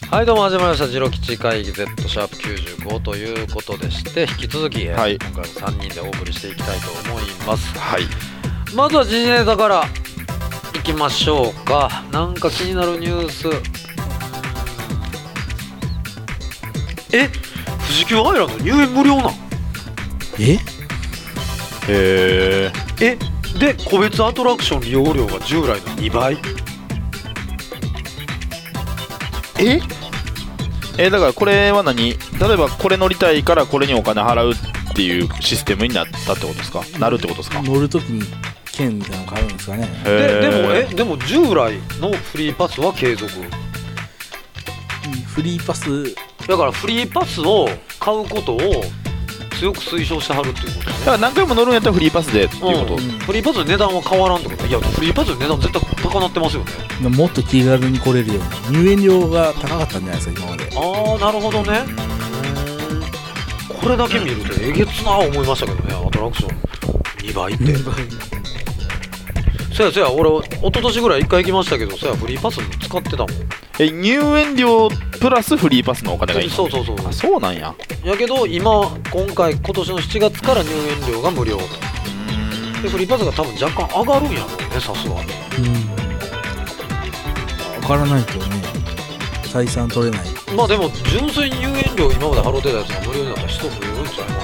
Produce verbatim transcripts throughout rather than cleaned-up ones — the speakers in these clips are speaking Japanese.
はい、どうも始まりました。ジロ吉会議 Z シャープきゅうじゅうごということでして、引き続き、はい、今回もさんにんでお送りしていきたいと思います。 はい、 まずは時事ネタからいきましょうか。なんか気になるニュース。え、富士急ハイランド入園無料なん？ えへー。 えで、個別アトラクション利用料が従来のにばい。ええー、だからこれは何？例えばこれ乗りたいからこれにお金払うっていうシステムになったってことですか？なるってことですか？ 乗るときに券みたいなの買うんですかね。 で, でもえでも従来のフリーパスは継続。 フリーパスだからフリーパスを買うことを強く推奨してはるっていうことね。 だから何回も乗るんやったらフリーパスでっていうこと、うん、 フリーパスの値段は変わらんってこと？いや、フリーパスの値段絶対高なってますよね。 もっと気軽に来れるように入園料が高かったんじゃないですか今まで。 ああ、なるほどね。これだけ見るとえげつな思いましたけどね。アトラクションにばいってそやそや、俺一昨年ぐらいいっかい行きましたけど、そやフリーパス使ってたもん。 え、入園料プラスフリーパスのお金がいいの？ そうそうそう。 あ、そうなんや。 やけど今今回今年のしちがつから入園料が無料で、フリーパスが多分若干上がるんやろうね、さすがに。 うん、上がらないとね採算取れない。 まあでも純粋に入園料今まで払ってたやつが無料になったら人増えるんちゃいます？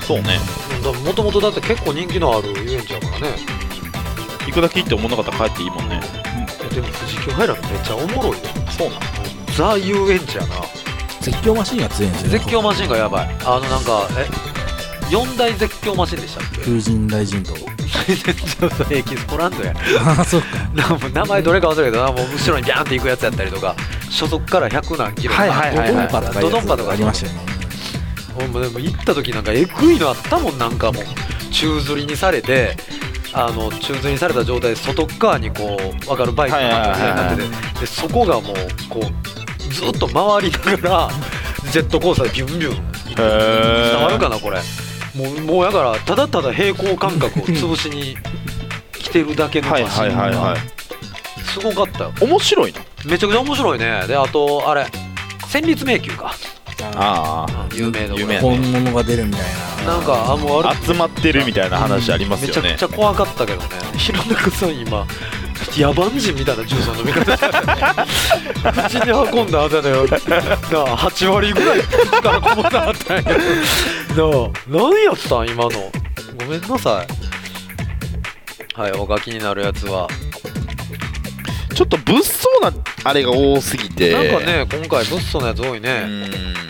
そうね。 もともとだって結構人気のある遊園地やからね。 行くだけ行って思わなかったら帰っていいもんね。 うん、でも富士急ハイランドめっちゃおもろいよ。 そうなの？ ザ遊園地やな。 絶叫マシンが強いんですよね。 絶叫マシンがやばい。あのなんかえよんだい絶叫マシンでしたっけ？ 風神雷神とエキスポランドや。 ああ、そうか。 名前どれか忘れたけどな、もう後ろにビャーンって行くやつやったりとか、初速からひゃくなんキロとか、 はいはいはいはい、 ドドンパとかありましたよね。 もうでも行った時なんかエグいのあったもん。なんかもう宙吊りにされて、あの宙吊りにされた状態で外側にこう分かるバイクの中になってて、でそこがもうこうずっと回りながらジェットコースターでビュンビュン行って、伝わるかなこれ。もうもうやからただただ平行感覚を潰しに来てるだけのマシンが、はいはいはいはい、すごかったよ。 面白いの？ めちゃくちゃ面白いね。であとあれ戦慄迷宮か。 ああ、 有名な本物が出るみたいな、 なんかあもうあれ集まってるみたいな話ありますよね。 めちゃくちゃ怖かったけどね。平中さん今野蛮人みたいなジュースの飲み方したね口に運んだ後だよなあ、はちわりぐらい口からこぼさはったんやなあ、何やったん今の。ごめんなさい。はい、他気になるやつはちょっと物騒なあれが多すぎて、 なんかね今回物騒なやつ多いね。 うーん、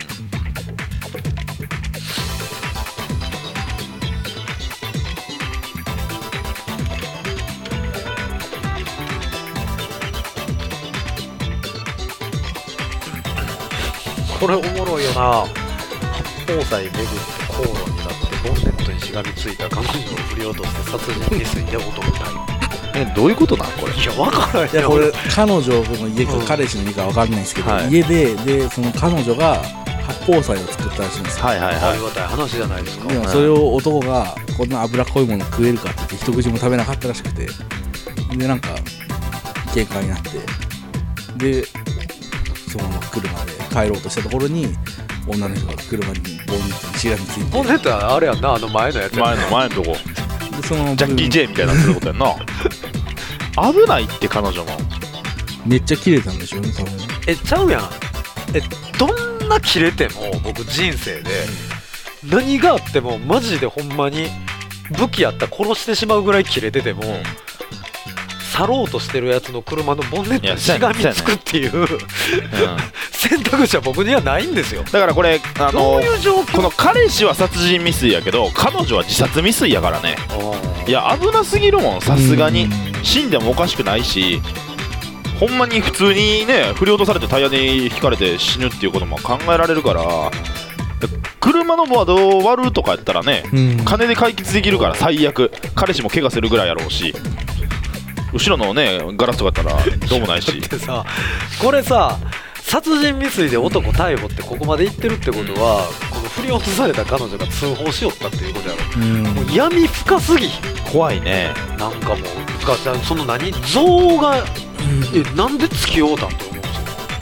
これおもろいよな。八宝菜巡って口論になってボンネットにしがみついた彼女を振り落として殺人未遂で踊るタイえ、どういうことなんこれ？ いや、分からない。 いや、これ彼女の家か、うん、彼氏の家か分かんないんですけど、はい、家ででその彼女が八宝菜を作ったらしいんですよ。 はいはいはい。ありがたい話じゃないですか。 でもそれを男がこんな脂っこいもの食えるかって言って一口も食べなかったらしくて、でなんか喧嘩になって、でそのまま車で帰ろうとしたところに女の人が車にボンネットにしがみついて。 ボンネットはあれやんな、あの前のやつや。 前の前のとこでそのジャッキー J みたいになってることやんな危ないって彼女もめっちゃキレたんでしょうね多分。 え、ちゃうやん。え、どんなキレても僕人生で何があってもマジでほんまに武器やったら殺してしまうぐらいキレてても、去ろうとしてるやつの車のボンネットにしがみつくっていう、うん、選択肢は僕にはないんですよ。 だからこれあのどういう状況？ この彼氏は殺人未遂やけど彼女は自殺未遂やからね。いや危なすぎるもん。さすがに死んでもおかしくないし、ほんまに普通にね振り落とされてタイヤに引かれて死ぬっていうことも考えられるから、車のボードを割るとかやったらね、金で解決できるから最悪彼氏も怪我するぐらいやろうし、後ろのねガラスとかやったらどうもないしってさ、これさ殺人未遂で男逮捕ってここまで言ってるってことは、この振り落とされた彼女が通報しよったっていうことやろ。うんもう闇深すぎ怖いね。 なんかもうその何像が、うん、えなんで付き合うたんと思うんですよ。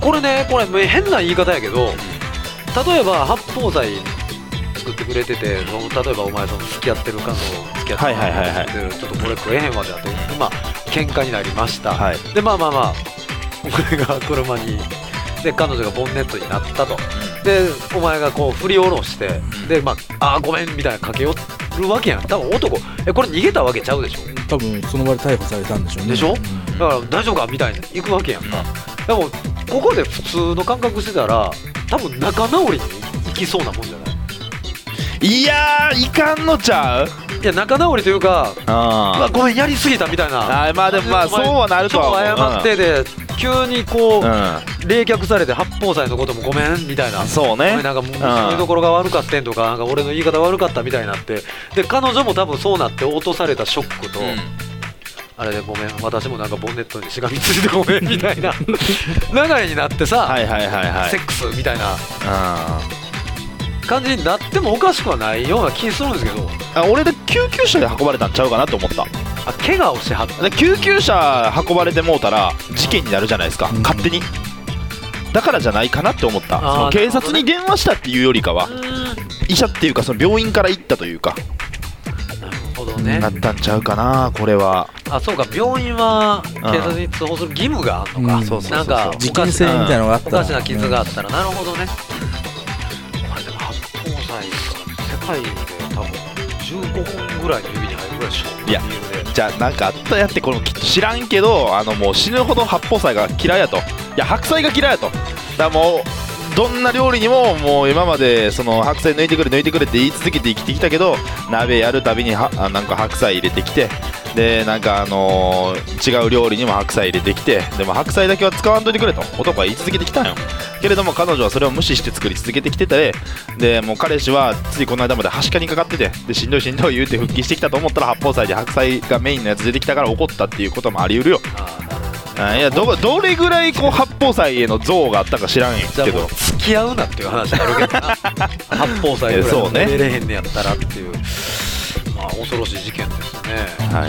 これねこれ変な言い方やけど、例えば発泡剤作ってくれてて、その例えばお前その付き合ってる彼女付き合ってるはいはいはいはい彼女でちょっとこれ食えへんわってなって、まあ喧嘩になりました、 はい、 でまあまあまあ俺が車にで彼女がボンネットになったと、でお前がこう振り下ろして、でまああーごめんみたいな駆け寄るわけやん。多分男えこれ逃げたわけちゃうでしょ。 多分その場で逮捕されたんでしょうね。 でしょ、 うん、 だから大丈夫かみたいに行くわけやんか、でもここで普通の感覚してたら多分仲直りに行きそうなもんじゃない。 いやーいかんのちゃう。 いや仲直りというか、 あうわごめんやりすぎたみたいな。 あまあでもまあそうはなるとは思う。 ちょっと謝ってで、急にこう、 うん、 冷却されて発泡剤のこともごめんみたいな。 そうね。 なんかもうそういうところが悪かったんとか、なんか俺の言い方悪かったみたいになって、で彼女も多分そうなって落とされたショックと、うん、あれでごめん私もなんかボンネットにしがみついてごめんみたいな流れになってさ、 はいはいはいはい、 セックスみたいな感じになってもおかしくはないような気するんですけど、 あ俺で救急車で運ばれたんちゃうかなと思った。 あ怪我をしはった。 で救急車運ばれてもうたら事件になるじゃないですか、うん、勝手に。だからじゃないかなって思った。その警察に電話したっていうよりかは、医者っていうかその病院から行ったというか、 なるほどね、 なったんちゃうかなこれは。あそうか病院は警察に通報する義務があるのか、うん、 そうそうそうそう、 なんか事件性みたいなのがあったらおかしな傷があったら、うん、なるほどね。これでも発泡剤世界で多分じゅうごほんぐらいの指に入るぐらいでしょ。 いやじゃあなんかあったやってこれもきっと知らんけど、あのもう死ぬほど発泡剤が嫌いやと、いや白菜が嫌いやと、だからもうどんな料理にももう今までその白菜抜いてくれ抜いてくれって言い続けて生きてきたけど、鍋やるたびにはなんか白菜入れてきて、でなんかあのー、違う料理にも白菜入れてきて、でも白菜だけは使わんといてくれと男は言い続けてきたんよ。けれども彼女はそれを無視して作り続けてきてて、でもう彼氏はついこの間まではしかにかかってて、でしんどいしんどい言うて復帰してきたと思ったら発泡剤で白菜がメインのやつ出てきたから怒ったっていうこともあり得るよ。あいや ど, どれぐらいこう発泡剤への憎悪があったか知らんけど、 じゃあもう付き合うなっていう話になるけどな発泡剤ぐらい出れへんねやったらっていう、まあ恐ろしい事件ですね。 はい。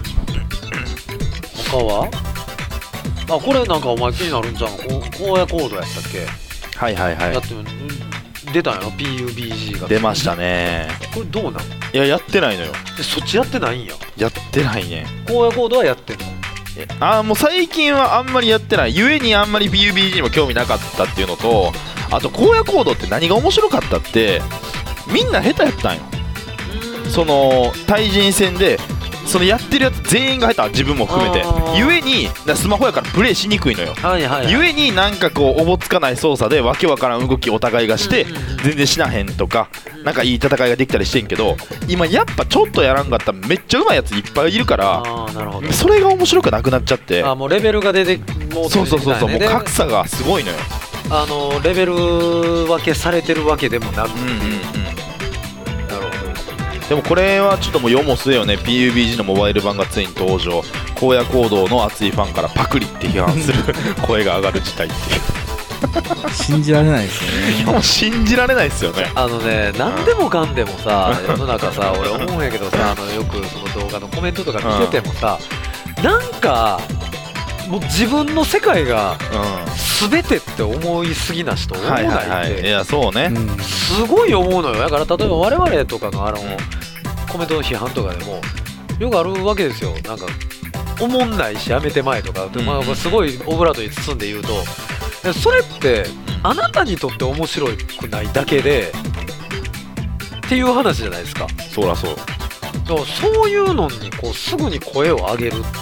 他はあこれなんかお前気になるんじゃん、荒野行動やったっけ。 はいはいはい。 だって出たんやろ ピーユービージー が出ましたね。 これどうなん。 いややってないのよ。 でそっちやってないんや。 やってないね。 荒野行動はやってんの。 あもう最近はあんまりやってないゆえにあんまり ピーユービージー にも興味なかったっていうのと、あと荒野行動って何が面白かったってみんな下手やったんよ。その対人戦でそのやってるやつ全員が下手、自分も含めて、ゆえにスマホやからプレイしにくいのよ、 はいはいはい、 ゆえになんかこうおぼつかない操作でわけわからん動きお互いがして、うんうんうん、全然しなへんとか、なんかいい戦いができたりしてんけど、今やっぱちょっとやらんかったらめっちゃうまいやついっぱいいるから、 あなるほど、 それが面白くなくなっちゃって、 あもうレベルが出てもうそうそうそうそう、もう格差がすごいのよ。 あのレベル分けされてるわけでもなく、うんうんうん、なるほど。 でもこれはちょっともう世も末よね。 ピーユービージー のモバイル版がついに登場、荒野行動の熱いファンからパクリって批判する声が上がる事態っていう信じられないですよね。 いやもう信じられないですよね。 あのね、何でもかんでもさ、世の中さ、俺思うんやけどさ、あのよくその動画のコメントとか見ててもさ、うん、なんかもう自分の世界が全てって思いすぎな人思わないって、はいはいはい、いやそうね、うん、すごい思うのよ。だから例えば我々とかのあの、うん、コメントの批判とかでもよくあるわけですよ。なんか思んないしやめてまえとか、うんまあ、すごいオブラートに包んで言うと、それってあなたにとって面白くないだけでっていう話じゃないですか。 そらそう。 だからそういうのにこうすぐに声を上げるっていう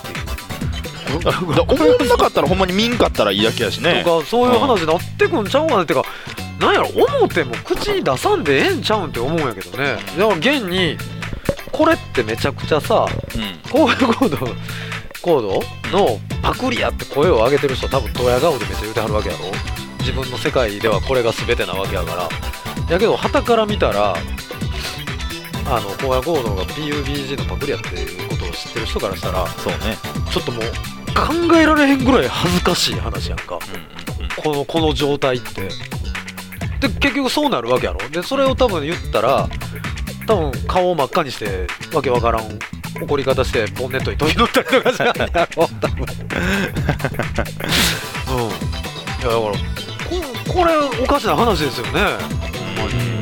思んなかったらほんまに見んかったらいいだけやしねとか、そういう話になってくんちゃうかなってか、なんやろ思っても口に出さんでええんちゃうんって思うんやけどね。だから現にこれってめちゃくちゃさ、荒野行動コードのパクリやって声を上げてる人は多分ドヤ顔でめっちゃ言うてはるわけやろ。自分の世界ではこれが全てなわけやから。やけど旗から見たらあの荒野行動が ピーユービージー のパクリやっていうことを知ってる人からしたら、 そうね、 ちょっともう考えられへんぐらい恥ずかしい話やんか、うんうんうん、このこの状態ってで結局そうなるわけやろ。でそれを多分言ったら多分顔を真っ赤にしてわけわからん怒り方してボンネットに飛び乗ったりとかじゃないやろ多分うんいやだからここれおかしな話ですよね。ほんまに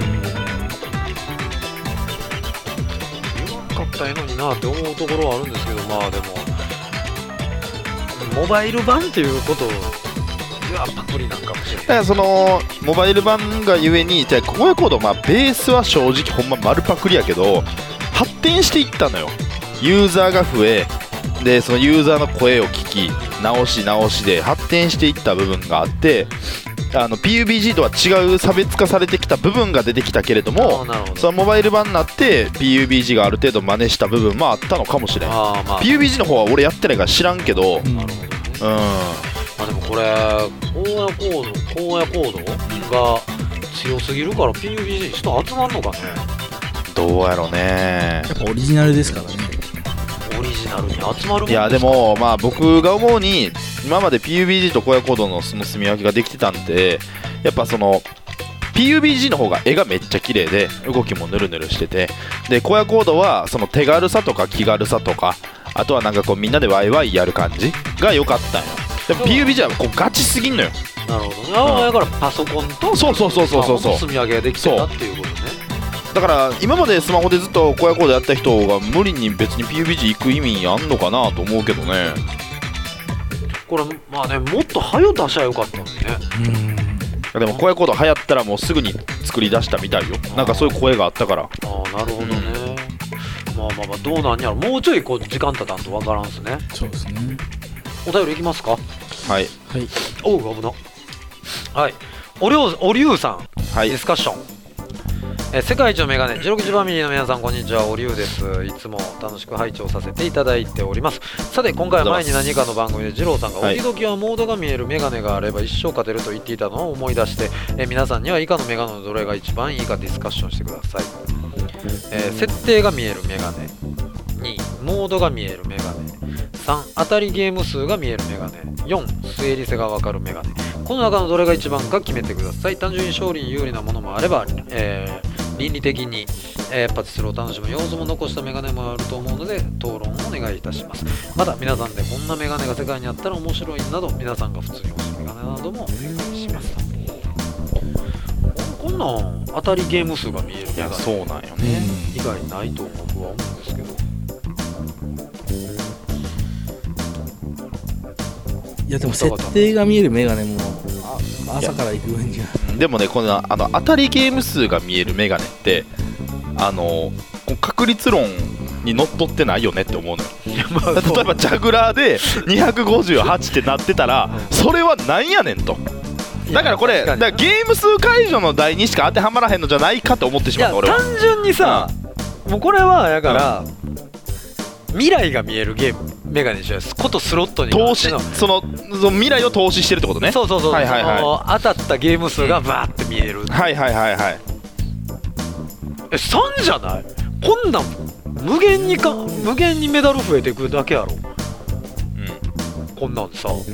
言わんかったらええのになって思うところはあるんですけど、まあでもモバイル版っていうことはパクリなんかもしれない。 だからそのモバイル版がゆえに、じゃあ荒野行動、まあベースは正直ほんま丸パクリやけど発展していったのよ。ユーザーが増えで、そのユーザーの声を聞き直し直しで発展していった部分があって、あの ピーユービージー とは違う差別化されてきた部分が出てきたけれども、そのモバイル版になって ピーユービージー がある程度真似した部分もあったのかもしれん。 あ、まあ、 ピーユービージー の方は俺やってないから知らんけど、 なるほどね。うん、まあでもこれ荒野行動荒野行動が強すぎるから ピーユービージー に人集まんのかね。 どうやろうね。 やっぱオリジナルですからね。 オリジナルに集まるもんですか。 いやでもまあ僕が思うに今まで ピーユービージー と荒野行動のその住み分けができてたんで、やっぱその ピーユービージー の方が絵がめっちゃ綺麗で動きもヌルヌルしてて、で荒野行動はその手軽さとか気軽さとか、あとはなんかこうみんなでワイワイやる感じが良かったんよ。でも ピーユービージー はこうガチすぎんのよ。 なるほどね。ああ、だからパソコンとそうそうそうそうそうそう積み上げができてたっていうことね。 だから今までスマホでずっと荒野行動やった人が無理に別に ピーユービージー 行く意味あんのかなと思うけどね。 これまあね、もっと早出しゃよかったのにね。 でも荒野行動流行ったらもうすぐに作り出したみたいよ。なんかそういう声があったから。 ああ、なるほどね。うん、まあまあまあどうなんやろ。もうちょいこう時間経たんとわからんすね。 そうですね。 お便りいきますか。 はいはい。 おう、危な。はい。おりょう、おりゅうさん、 はい、 ディスカッション。えー、世界一のメガネじゅうろくじファミリーの皆さん、こんにちは。おりゅうです。いつも楽しく拝聴させていただいております。さて今回は前に何かの番組で二郎さんがはい、 時々はモードが見えるメガネがあれば一生勝てると言っていたのを思い出して、えー、皆さんには以下のメガネのどれが一番いいかディスカッションしてください。えー、設定が見えるメガネ、にモードが見えるメガネ、さん当たりゲーム数が見えるメガネ、よん推理性がわかるメガネ。この中のどれが一番か決めてください。単純に勝利に有利なものもあれば、えー、倫理的に、えー、パチスロを楽しむ要素も残したメガネもあると思うので討論をお願いいたします。また皆さんでこんなメガネが世界にあったら面白いなど、皆さんが普通に欲しいメガネなどもお願いします。こんなん当たりゲーム数が見えるメガネ、 いやそうなんよね。 以外ないと僕は思うんですけど。 いやでも設定が見えるメガネもあ朝から行く分にはでもね、このあの当たりゲーム数が見えるメガネってあの確率論にのっとってないよねって思うのよ。例えばジャグラーでにひゃくごじゅうはちってなってたらそれはなんやねんと。だからこれだからゲーム数解除の題にしか当てはまらへんのじゃないかと思ってしまうの俺は。 単純にさ、うん、もうこれはやから、うん、未来が見えるゲームメガネにしよう。ことスロットに投資、そのその未来を投資してるってことね。 そうそうそう、 はいはいはい、 当たったゲーム数がバーって見える、うん、 はいはいはいはい。 えさんじゃない？こんなん無限にか無限にメダル増えていくだけやろ、うん、こんなんさ、うん、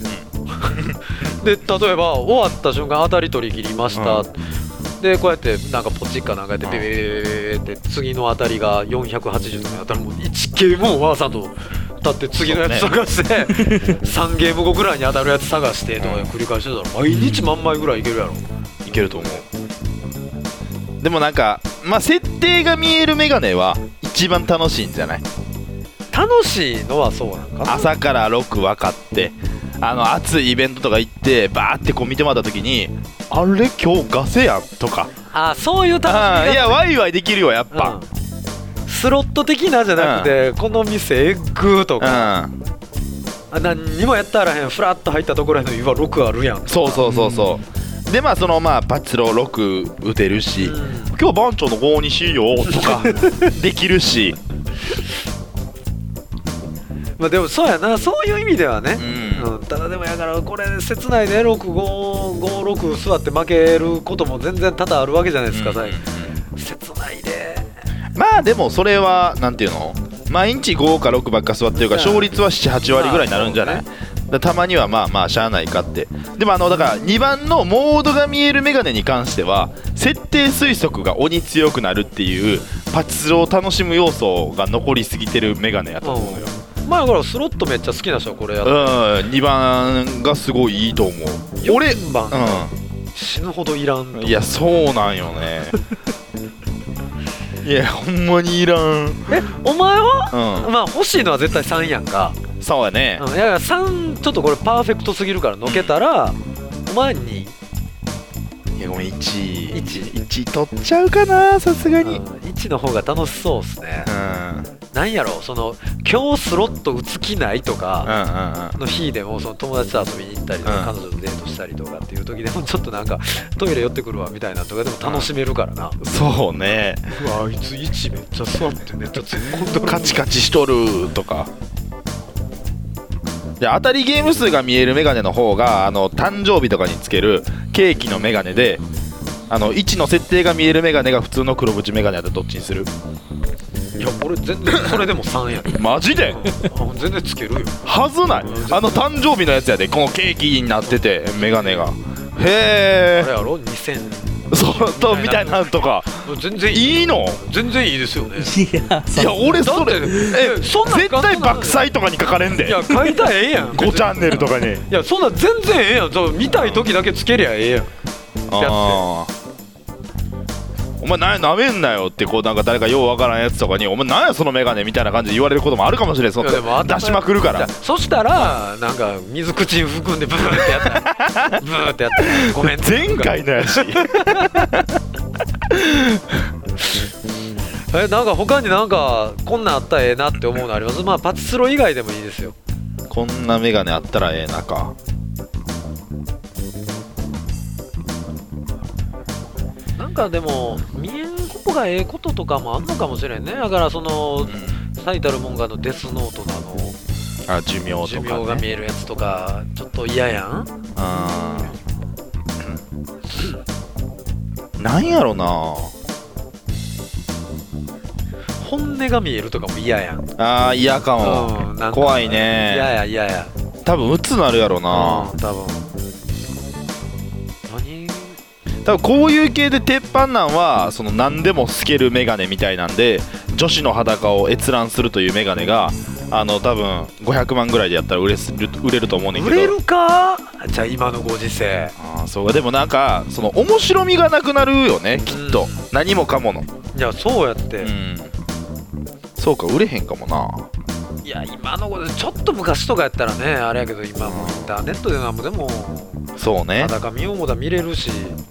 で例えば終わった瞬間当たり取り切りました、うん、でこうやってなんかポチッかなんかやってベベベベベって次の当たりがよんひゃくはちじゅうとかやったらもういちゲームをわざとだって次のやつ探して、ね、さんゲームごぐらいに当たるやつ探してとか繰り返してたら毎日万枚ぐらいいけるやろ。 いけると思う。でもなんかまあ設定が見えるメガネは一番楽しいんじゃない？ 楽しいのはそうなんか。 朝からろく分かってあの熱いイベントとか行ってバーってこう見てもらった時にあれ今日ガセやんとか、 あそういう楽しみが、 いやワイワイできるよやっぱ、 うん、スロット的なじゃなくて、うん、この店エッグとか、うん、何にもやったらへんフラッと入ったところへの岩ろくあるやん。 そうそうそうそう、うん、でまあそのまあパチスロろく打てるし、うん、今日番長のごにしようとかできるしまあでもそうやな、そういう意味ではね、 うんうん、ただでもやからこれ切ないでろくごごろく座って負けることも全然多々あるわけじゃないですか、うんうんうん、切ないで。 まあでもそれはなんていうの、毎日ごかろくばっか座ってるから勝率はななはち割ぐらいになるんじゃない、まあそうね、だたまにはまあまあしゃあないかって。でもあのだからにばんのモードが見えるメガネに関しては設定推測が鬼強くなるっていうパチスロを楽しむ要素が残りすぎてるメガネやと思うよ、 うんまあだからスロットめっちゃ好きな人はこれやる。 うん、にばんがすごいいいと思う。俺よんばん、うん、死ぬほどいらんと。 いやそうなんよねいやほんまにいらん。 えお前は、 うん、 まあ欲しいのは絶対さんやんか。 そうやね、 うん、いやさんちょっとこれパーフェクトすぎるからのけたら、うん、お前にいやごめんいちいいちい取っちゃうかなさすがに、 うん、いちの方が楽しそうっすね。 うんなんやろその今日スロット打つ気ないとかの日でもその友達と遊びに行ったりとか、うん、彼女とデートしたりとかっていう時でもちょっとなんかトイレ寄ってくるわみたいなとかでも楽しめるからな、 うん、そうね。 うわあいついちめっちゃ座ってめっちゃ突っ込んでるカチカチしとるとか。で当たりゲーム数が見えるメガネの方があの誕生日とかにつけるケーキのメガネで、あのいちの設定が見えるメガネが普通の黒縁メガネだとどっちにする？ いや俺全然それでもさんやでマジで？ うん、全然つけるよ。 はずない。あの誕生日のやつやで、このケーキになっててメガネが。へえ。 あれやろにせんそうとみたいなとか全然いい。 いいの？ 全然いいですよね。 いやいや俺それえそんなん絶対爆災とかに書かれんで。 いや書いたらええやんごチャンネルとかに。いやそんなん全然ええやん。見たい時だけつけりゃええやん。 ああお前なんやなめんなよってこうなんか誰かようわからんやつとかにお前なんやそのメガネみたいな感じで言われることもあるかもしれん。その出しまくるから。 そしたらなんか水口に含んでブーってやったらブーってやったらごめん前回のやしえなんか他になんかこんなんあったらええなって思うのあります？まあパチスロ以外でもいいですよ。 こんなメガネあったらええなか。 なんかでも見えん方がええこととかもあんのかもしれんね。だからその、うん、最たるもんがのデスノートのあのあ寿命とか、ね、 寿命が見えるやつとかちょっと嫌やん。 あなんやろな本音が見えるとかも嫌やん。 あー嫌かも、うん、なんか怖いね。 嫌や嫌や多分鬱なるやろな、 うん、多分何多分こういう系で鉄板なんはその何でも透けるメガネみたいなんで女子の裸を閲覧するというメガネがあの多分ごひゃくまんぐらいでやったら売れる、売れると思うねんけど。 売れるかじゃあ今のご時世。 あそうでもなんかその面白みがなくなるよねきっと、うん、何もかもの。 いやそうやって、うん、 そうか売れへんかもな。 いや今のご時世ちょっと昔とかやったらねあれやけど今もうインターネットでなんぼでもそうね裸見ようもだ見れるし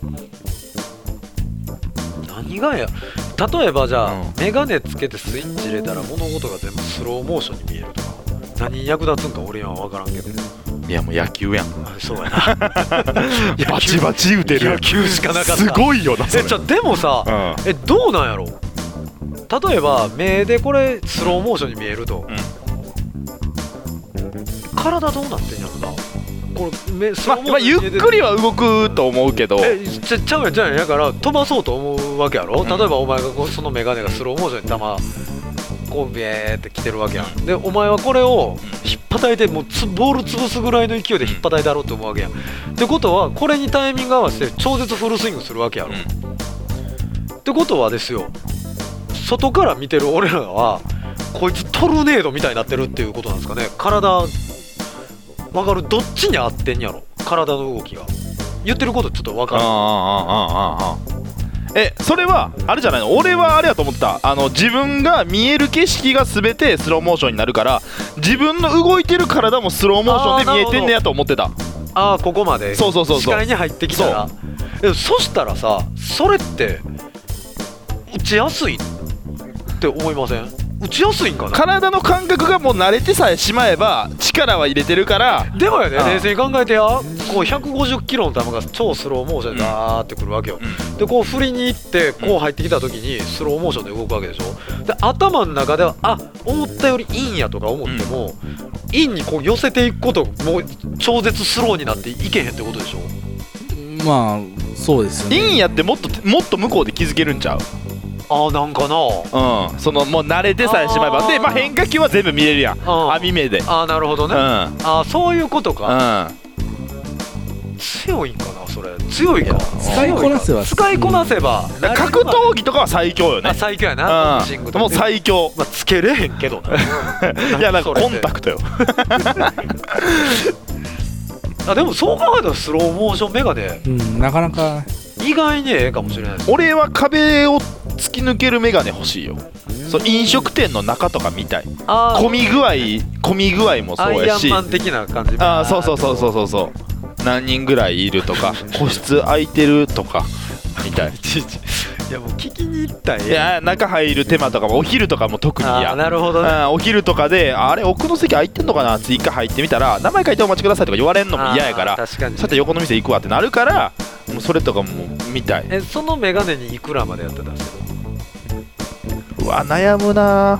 何がや例えばじゃあ、うん、メガネつけてスイッチ入れたら物事が全部スローモーションに見えるとか何に役立つんか俺には分からんけど。 いやもう野球やん。 そうやなバチバチ打てる野球しかなかった。 すごいよなそれ。 えじゃあでもさ、うん、えどうなんやろ例えば目でこれスローモーションに見えると、うん、体どうなってんやろなこれ目スローモーションに見えてる、ままあ、 ゆっくりは動くと思うけどえちゃちゃうやんちゃうやんやから飛ばそうと思うわけやろ、うん、例えばお前がこうそのメガネがスローモーションにたまこうビエーって来てるわけやん。でお前はこれを引っ叩いてもうつボール潰すぐらいの勢いで引っ叩いてやろうと思うわけやん。ってことはこれにタイミング合わせて超絶フルスイングするわけやろ、うん、ってことはですよ外から見てる俺らはこいつトルネードみたいになってるっていうことなんですかね。体わかるどっちに合ってんやろ体の動きが言ってることちょっとわかる。ああああああえそれはあれじゃないの。俺はあれやと思ってた。あの自分が見える景色が全てスローモーションになるから自分の動いてる体もスローモーションで見えてんねやと思ってた。 ああここまでそうそうそうそう視界に入ってきたら そ, そしたらさそれって打ちやすいって思いません？打ちやすいんかな。 体の感覚がもう慣れてさえしまえば力は入れてるから。 でもやね冷静に考えてやこうひゃくごじゅっキロの球が超スローモーションでダーってくるわけよ、うん、でこう振りに行ってこう入ってきた時にスローモーションで動くわけでしょ。で頭の中ではあ思ったよりインやとか思っても、うん、インにこう寄せていくこともう超絶スローになっていけへんってことでしょ。 まあそうですよね。 インやってもっともっと向こうで気づけるんちゃう。 あーなんかな、 うん、そのもう慣れてさえしまえばで、まあ、変化球は全部見れるやん網目で。 あーなるほどね、うん、あーそういうことか、 うん、 強いんかなそれ。強いか。 使いこなせば使いこなせば、 うん、格闘技とかは最強よね。 最強やな、 ボクシングとかもう最強。 まあ、つけれへんけどな。 いやなんかコンタクトよ。 あでもそう考えたらスローモーションメガネ、 うん、なかなか意外にええかもしれないです。 俺は壁を突き抜けるメガネ欲しいよ。そう飲食店の中とかみたい。混み具合混み具合もそうやし、 アイアンマン的な感じ。 ああそうそうそうそうそうそう、何人ぐらいいるとか個室空いてるとかみたい。 いやもう聞きに行ったらええ。 いや中入る手間とかもお昼とかも特にや。 あなるほどね。 お昼とかであれ奥の席空いてんのかなって一回入ってみたら名前書いてお待ちくださいとか言われんのも嫌やから、 確かにさて横の店行くわってなるから、もうそれとかも見たい。 えそのメガネにいくらまでやってたんですか。 うわ悩むな。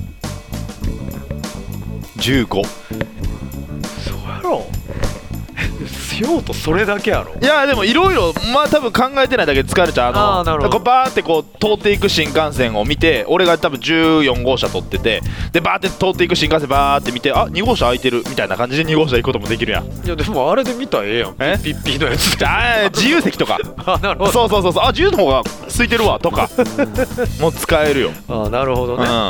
じゅうご。 そうやろ。用途それだけやろ。 いやでもいろいろまあ多分考えてないだけで疲れちゃう。あのあーなるほど。 こうバーってこう通っていく新幹線を見て、俺が多分じゅうよん号車取ってて、でバーって通っていく新幹線バーって見て、あに号車空いてるみたいな感じでに号車行くこともできるやん。 いやでもあれで見たらええやん。 えピッピーのやつで。 あ自由席とか。 あなるほど。 そうそうそうそう、あ自由の方が空いてるわとかもう使えるよ。 あなるほどね。 うん、 あ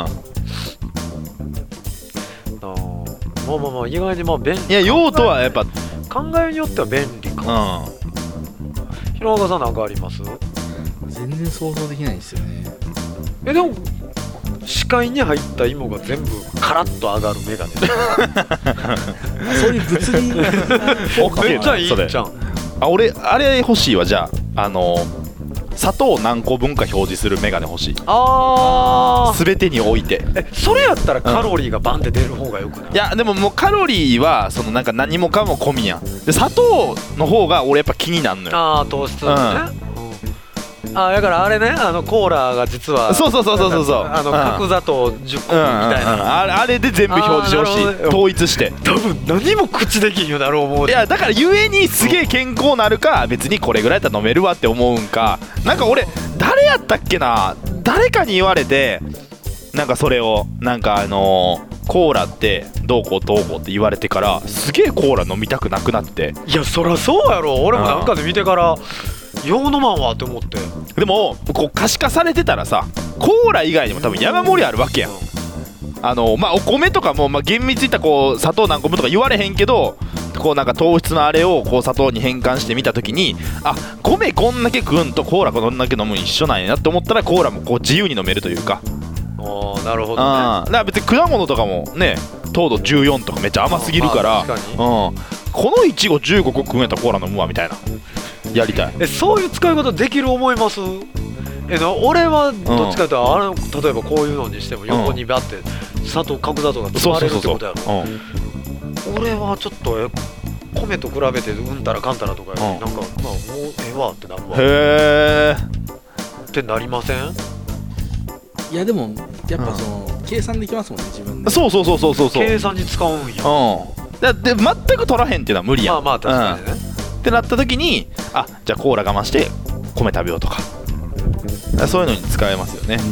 まあまあまあ意外にまあ便利。 いや用途はやっぱ考えによっては便利か。 うん。 広岡さんなんかあります？ 全然想像できないんですよね。 えでも視界に入った芋が全部カラッと上がるメガネ。 そういう物理めっちゃいいんじゃん。 あ俺あれ欲しいわ。じゃああの砂糖何個分か表示するメガネ欲しい。 あすべてにおいて。 えそれやったらカロリーがバンって出る方がよくない？ いやでももうカロリーはそのなんか何もかも込みやん。で砂糖の方が俺やっぱ気になるのよ。 ああ糖質ね、うんあだからあれね、あのコーラが実はそうそうそうそうそうそう、 あのうん角砂糖じゅっこみうんうんうんたいな、 あれあれで全部表示してほしい。 あーなるほどね統一して。 多分何も口できんよなろう思う。 いやだからゆえにすげえ健康なるか、別にこれぐらいだったら飲めるわって思うんか。なんか俺誰やったっけな、誰かに言われて、なんかそれをなんかあのーコーラってどうこうどうこうって言われてからすげえコーラ飲みたくなくなって。 いやそらそうやろ。俺もなんかで見てからよう飲まんわって思って。 でもこう可視化されてたらさ、コーラ以外にも多分山盛りあるわけやん。あのまあお米とかも、まあ、厳密に言ったらこう砂糖何個分とか言われへんけど、こうなんか糖質のあれをこう砂糖に変換してみたときに、あ米こんだけ食うんとコーラこんだけ飲むん一緒なんやなって思ったら、コーラもこう自由に飲めるというか。 ああなるほどね。 あだから別に果物とかもね糖度じゅうよんとかめっちゃ甘すぎるから、 まあ確かにうん、このいちごじゅうごこ食うんやったらコーラ飲むわみたいなやりたい。 えそういう使い方できる思います？えな俺はどっちかというと、あの例えばこういうのにしても横にバッて砂糖角砂糖が積まれるってことやろ。俺はちょっとえ米と比べてうんたらかんたらとかより、 うんなんかまあもうええわってなるわへえ。 ってなりません？ いやでもやっぱその、計算できますもんね自分で。 そうそうそうそうそうそう。 計算に使うんや。 うん。だって全く取らへんっていうのは無理やん。 まあまあ確かにね、 うんってなった時に、あじゃあコーラ我慢して米食べようとか、そういうのに使えますよね。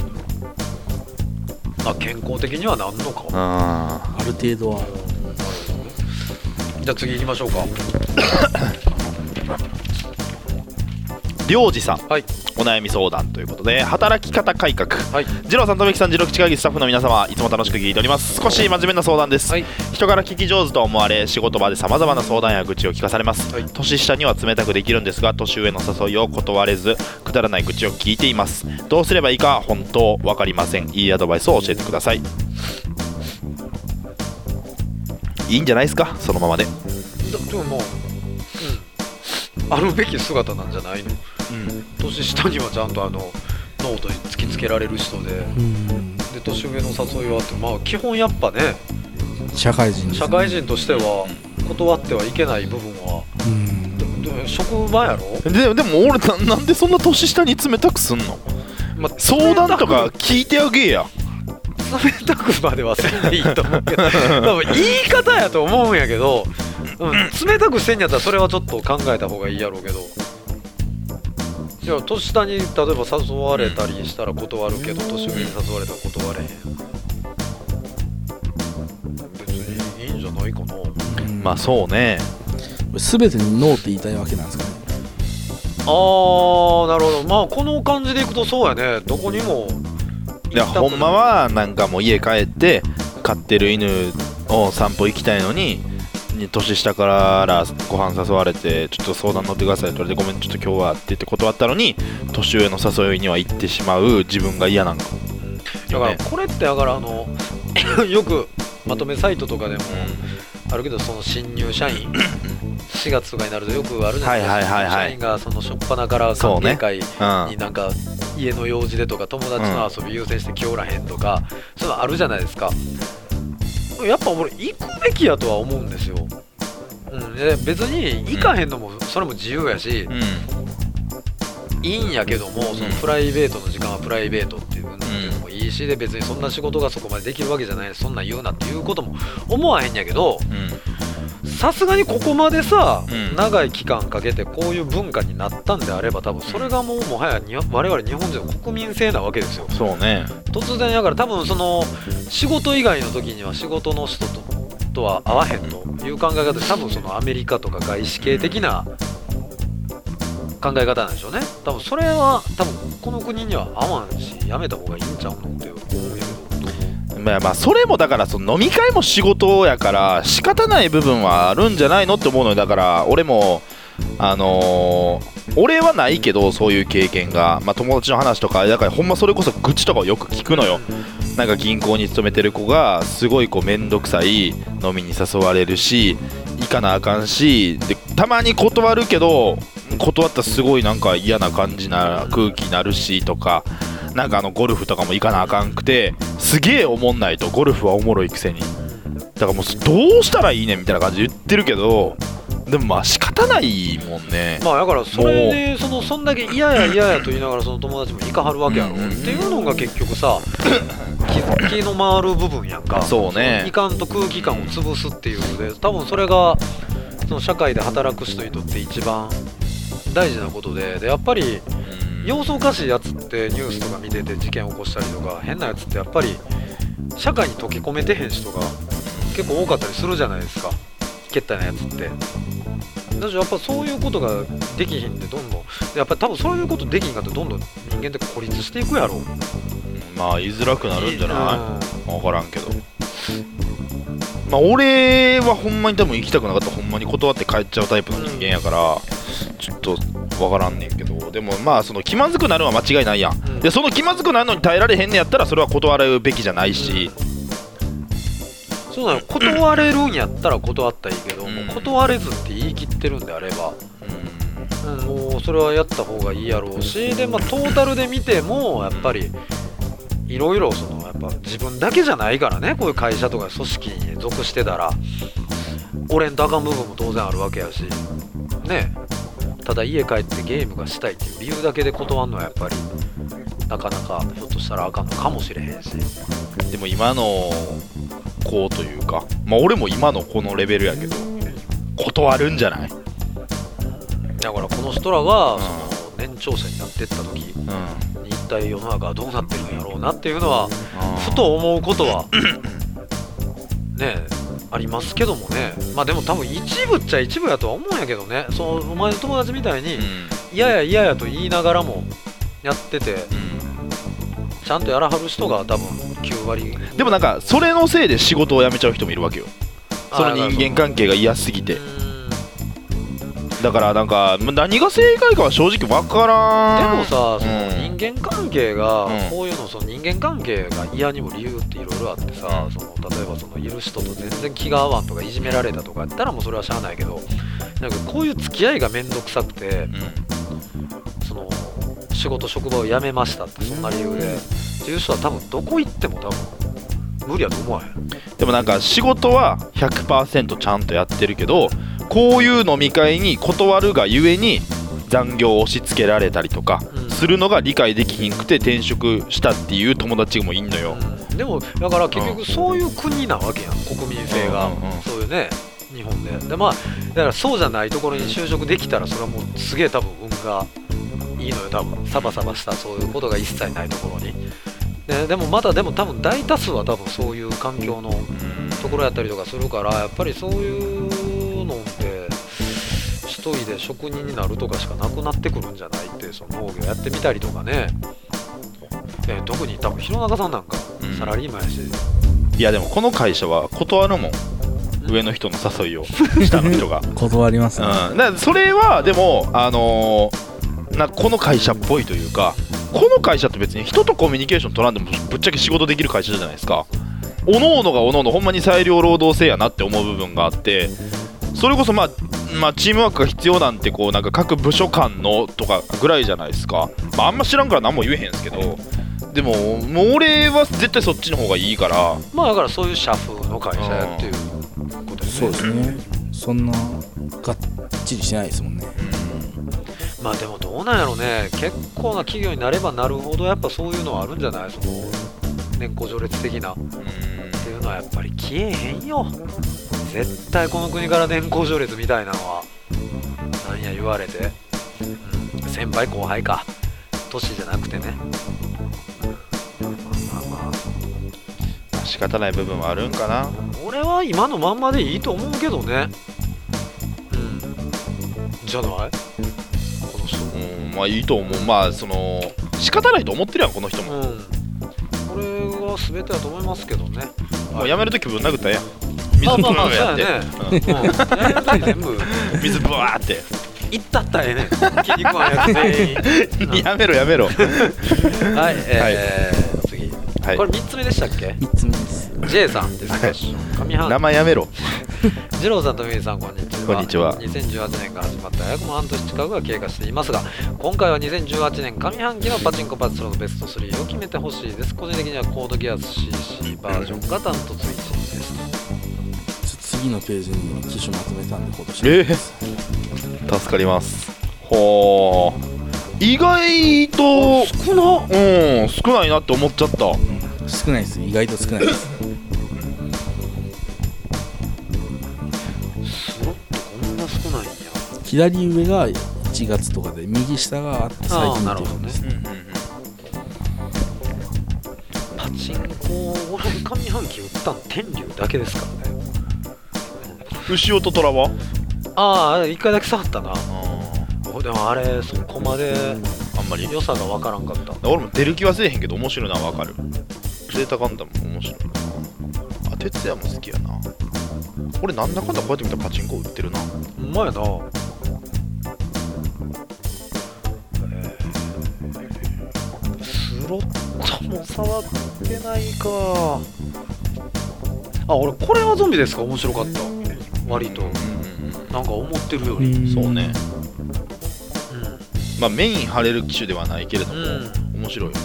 あ健康的にはなんのか。 うん。 ある程度は。 じゃあ次行きましょうか。 りょうじさん、 はいお悩み相談ということで、働き方改革。 はい二郎さん、とめきさん、二郎口会議スタッフの皆様、いつも楽しく聞いております。少し真面目な相談です。 はい人から聞き上手と思われ、仕事場でさまざまな相談や愚痴を聞かされます、 はい年下には冷たくできるんですが、年上の誘いを断れず、くだらない愚痴を聞いています。どうすればいいか本当分かりません。いいアドバイスを教えてください。いいんじゃないですか、そのままで。 だでももう、うん、あるべき姿なんじゃないの。 うん年下にはちゃんとあのノートに突きつけられる人で、 うんで年上の誘いはあって、まあ基本やっぱね社会人ですね。 社会人としては断ってはいけない部分は、 うんでで職場やろ。 ででも俺 な, なんでそんな年下に冷たくすんの。 まあ、 相談とか聞いてあげや。 冷たくまではせんでいいと思うけど、多分言い方やと思うんやけど、うん、冷たくしてんやったらそれはちょっと考えた方がいいやろうけど。いや年下に例えば誘われたりしたら断るけど、年上に誘われたら断れへん。別にいいんじゃないかな。 うんまあそうね。 全てにノーって言いたいわけなんですかね。 あーなるほど。まあこの感じでいくとそうやね。どこにもいやほんまはなんかもう家帰って飼ってる犬を散歩行きたいのに年下からご飯誘われてちょっと相談乗ってくださいって言われてごめんちょっと今日はって言って断ったのに年上の誘いには行ってしまう自分が嫌なんか、 うん、だからこれってだからあのよくまとめサイトとかでもあるけどその新入社員しがつとかになるとよくあるじゃないですか、はいはいはいはい、社員がその初っ端から関係会になんか家の用事でとか友達の遊び優先して来おらへんとか、うん、そういうのあるじゃないですか。やっぱ俺行くべきやとは思うんですよ、うん、で別に行かへんのもそれも自由やし、うん、いいんやけどもそのプライベートの時間はプライベートっていうのもいいしで別にそんな仕事がそこまでできるわけじゃないそんなん言うなっていうことも思わへんやけどさすがにここまでさ、うん、長い期間かけてこういう文化になったんであれば多分それがもうもはや我々日本人の国民性なわけですよ。 そうね。 突然やから多分その仕事以外の時には仕事の人 と, とは合わへんという考え方で多分そのアメリカとか外資系的な考え方なんでしょうね。多分それは多分この国には合わんしやめた方がいいんちゃうのって思うけど。 まあまあそれもだからその飲み会も仕事やから仕方ない部分はあるんじゃないのって思うのよ。だから俺もあのー、俺はないけどそういう経験が、まあ、友達の話とかだからほんまそれこそ愚痴とかをよく聞くのよ。なんか銀行に勤めてる子がすごいこうめんどくさい飲みに誘われるし行かなあかんしでたまに断るけど断ったらすごいなんか嫌な感じな空気になるしとかなんかあのゴルフとかも行かなあかんくてすげえおもんないとゴルフはおもろいくせにだからもうどうしたらいいねんみたいな感じで言ってるけどでもまあ仕方ないもんね。 まあだからそれでそのそんだけ嫌や嫌やと言いながらその友達も行かはるわけやろ、うん、っていうのが結局さ気, 気の回る部分やんか。 そうね。 いかんと空気感を潰すっていうので多分それがその社会で働く人にとって一番大事なことで、でやっぱり様子おかしいやつってニュースとか見てて事件起こしたりとか変なやつってやっぱり社会に溶け込めてへん人が結構多かったりするじゃないですか。けったいなやつってだからやっぱそういうことができひんでどんどんやっぱり多分そういうことできひんかってどんどん人間って孤立していくやろ。 まあ言いづらくなるんじゃない、うん、分からんけどまあ俺はほんまに多分行きたくなかったらほんまに断って帰っちゃうタイプの人間やから、うん、ちょっと分からんねんけどでもまあその気まずくなるのは間違いないやん、うん、でその気まずくなるのに耐えられへんねやったらそれは断るべきじゃないし、うんそうなの断れるんやったら断ったらいいけど、うん、もう断れずって言い切ってるんであれば、うんうん、もうそれはやった方がいいやろうしで、まあ、トータルで見てもやっぱりいろいろそのやっぱ自分だけじゃないからねこういう会社とか組織に属してたら俺んとあかん部分も当然あるわけやしねただ家帰ってゲームがしたいっていう理由だけで断るのはやっぱりなかなかひょっとしたらあかんのかもしれへんしでも今のこうというかまあ俺も今のこのレベルやけど断るんじゃない。 だからこの人らが、うん、その年長者になってった時に、うん、一体世の中はどうなってるんやろうなっていうのは、うん、ふと思うことはねありますけどもね。まあでも多分一部っちゃ一部やとは思うんやけどね。そのお前の友達みたいに嫌、うん、や嫌やと言いながらもやってて、うん、ちゃんとやらはる人が多分きゅうわりでもなんかそれのせいで仕事を辞めちゃう人もいるわけよ。その人間関係が嫌すぎてだからなんか何が正解かは正直分からん。でもさその人間関係が、うん、こういうのその人間関係が嫌にも理由っていろいろあってさ、うん、その例えばそのいる人と全然気が合わんとかいじめられたとかやったらもうそれはしゃあないけどなんかこういう付き合いがめんどくさくて、うん、その仕事職場を辞めましたってそんな理由でっていう人は多分どこ行っても多分無理やと思わへん。 でもなんか仕事は ひゃくパーセント ちゃんとやってるけどこういう飲み会に断るがゆえに残業を押し付けられたりとかするのが理解できひんくて転職したっていう友達もいんのよ、 うん、でもだから結局そういう国なわけやん国民性が、うんうんうん、そういうね日本ででまあだからそうじゃないところに就職できたらそれはもうすげえ多分運がいいのよ多分サバサバしたそういうことが一切ないところにで, でもまだでも多分大多数は多分そういう環境のところやったりとかするからやっぱりそういうのって急いで職人になるとかしかなくなってくるんじゃないって、その農業やってみたりとかね、えー、特に多分弘中さんなんかサラリーマンやし、 うん、いやでもこの会社は断るもん、上の人の誘いを下の人が断りますね、 うん、だからそれはでもあのー、なこの会社っぽいというか、この会社って別に人とコミュニケーション取らんでもぶっちゃけ仕事できる会社じゃないですか。おのおのがおのおのほんまに裁量労働制やなって思う部分があって、それこそまあ、まあ、チームワークが必要なんてこうなんか各部署間のとかぐらいじゃないですか、まあ、あんま知らんから何も言えへんすけど、でももう俺は絶対そっちの方がいいから、 まあだからそういう社風の会社やっていうことですね。 そうですね、そんながっちりしないですもんね、 うん、まあでもどうなんやろね、結構な企業になればなるほどやっぱそういうのはあるんじゃない、その年功序列的な、うん、っていうのはやっぱり消えへんよ絶対。この国から年功序列みたいなのはなんや言われて、うん、先輩後輩か年じゃなくてね、まあまあまあ仕方ない部分はあるんかな。 俺は今のまんまでいいと思うけどね、うんじゃないこの人、 うん、まあいいと思う。まあその仕方ないと思ってるやんこの人も、うん、 これが全てだと思いますけどね。 もうやめるときぶん殴ったらええやん、 水ブワーやって、まあまあそうやね、うん、全部水ブワーっていったったらええねん、気に食わんやつ全員、うん、 やめろやめろはい、 えーはい、次、はい、これみっつめでしたっけ。 みっつめです。 J さんですか、上半名前やめろ二郎さんとみみさんこんにちは。 こんにちは。 にせんじゅうはちねんから始まった約も半年近くが経過していますが、今回はにせんじゅうはちねん上半期のパチンコパチスロのベストスリーを決めてほしいです。個人的にはコードギアス シーシー バージョンがダントツいちいです。 次のページに機種まとめたんで今年えー、助かります。ほー、意外と少な、 うん少ないなって思っちゃった。 少ないです、意外と少ないですスロットこんな少ないんや。 左上がいちがつとかで右下があって最近ってことです。 パチンコ俺上半期売ったの天竜だけですからね。 牛尾と虎はああ一回だけ触ったな。でもあれそこまであんまり良さが分からんかった。 俺も出る気はせえへんけど面白いのは分かる。ゼータガンダムも面白いな。あ、哲也も好きやな。俺なんだかんだこうやって見たらパチンコ売ってるな。 うまいな、えー、スロットも触ってないか。あ、俺これはゾンビですか面白かった割と、うんうんうん、なんか思ってるよりそうね、うん、まあメイン張れる機種ではないけれども、うん、面白いよね。